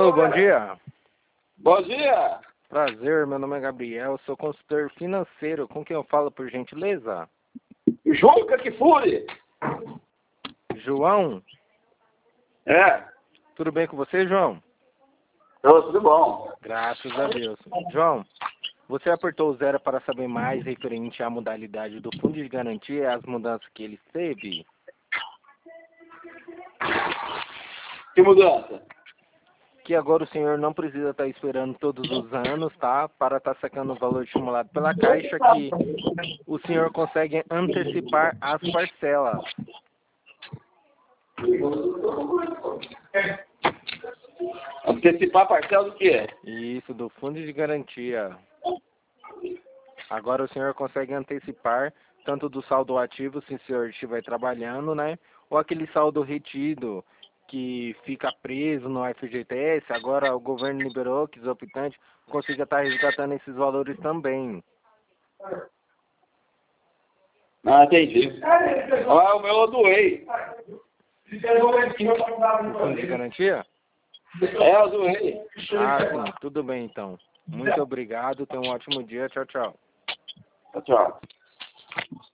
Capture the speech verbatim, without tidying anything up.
Alô, bom dia. Bom dia. Prazer, meu nome é Gabriel, sou consultor financeiro. Com quem eu falo, por gentileza? Juca que fure. João? É. Tudo bem com você, João? Tô, tudo bom. Graças a Deus. João, você apertou o zero para saber mais referente à modalidade do Fundo de Garantia e as mudanças que ele teve? Que mudança? Que agora o senhor não precisa estar esperando todos os anos, tá? Para estar sacando o valor estimulado pela Caixa, que o senhor consegue antecipar as parcelas. Antecipar a parcela do quê? Isso, do Fundo de Garantia. Agora o senhor consegue antecipar tanto do saldo ativo, se o senhor estiver trabalhando, né? Ou aquele saldo retido que fica preso no F G T S. Agora o governo liberou que os optantes consigam estar resgatando esses valores também. Ah, entendi. Ah, o meu eu doei. O Fundo de Garantia? É, eu doei. Ah, sim. Tudo bem, então. Muito obrigado. Tenha um ótimo dia. Tchau, tchau. Tchau.